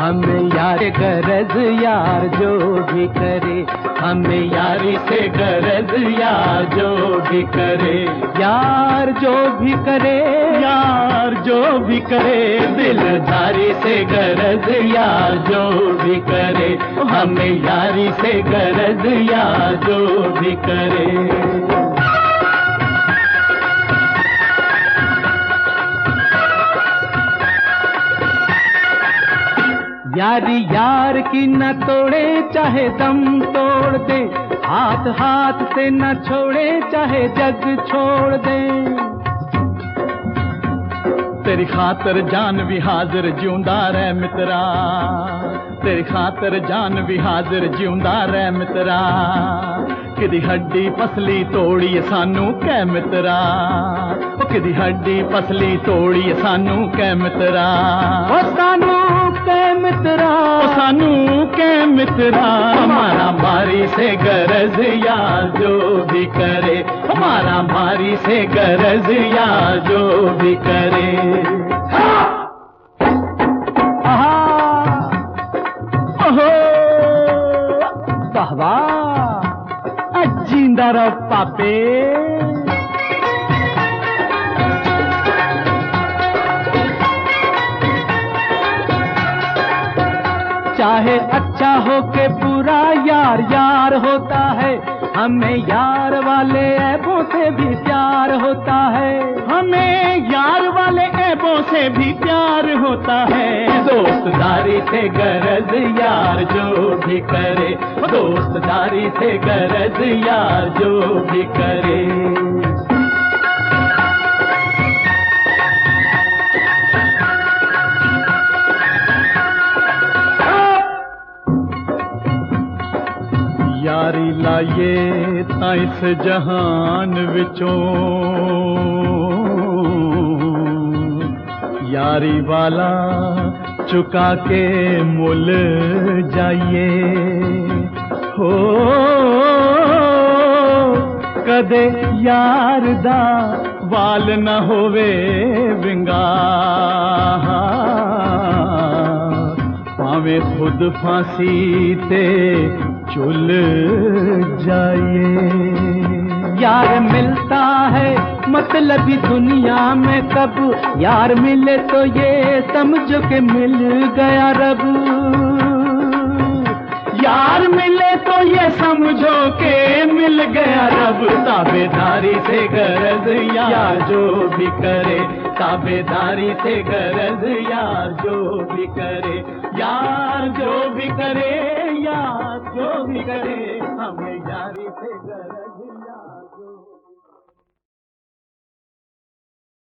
हमें यार गरज यार जो भी करे, हमें यारी से गरज यार जो भी करे, यार जो भी करे, यार जो भी करे, दिलदारी से गरज यार जो भी करे, हमें यारी से गरज यार जो भी करे। यारी यार की न तोड़े चाहे दम तोड़ दे, हाथ हाथ से न छोड़े चाहे जग छोड़ दे। तेरी खातर जान भी हाजिर जिਉਂदा रह मित्रा, तेरी खातर जान भी हाजिर जिਉਂदा रह मित्रा, किदी हड्डी पसली तोड़ी सानू कै मित्रा, किदी हड्डी पसली तोड़ी सानू कै मित्रा, ओ सानू कै मित्रा, ओ सानू कै मित्रा। हमारा मारी से गरज यार जो भी करे, हमारा मारी से गरज यार जो भी करे। ओहो वाह वाह, जिंदा रहो पापे। चाहे अच्छा हो के बुरा यार यार होता है, हमें यार वाले ऐबों से भी प्यार होता है, हमें यार वाले ऐबों से भी प्यार होता है। दोस्तदारी से गरज यार जो भी करे, दोस्तदारी से गरज यार जो भी करे। यारी लाइए तां इस जहान विचों, यारी वाला चुका के मुल जाइए हो, कदे यार दा वाल न होवे विंगा, भावे खुद फांसी ते चुल जाइए। यार मिलता है मतलबी दुनिया में कब, यार मिले तो ये समझो के मिल गया रब, यार मिले तो ये समझो के मिल गया रब। ताबेदारी से गरज यार जो भी करे, ताबेदारी से गरज यार जो भी करे, यार जो भी करे, यार जो भी करे, हमें यार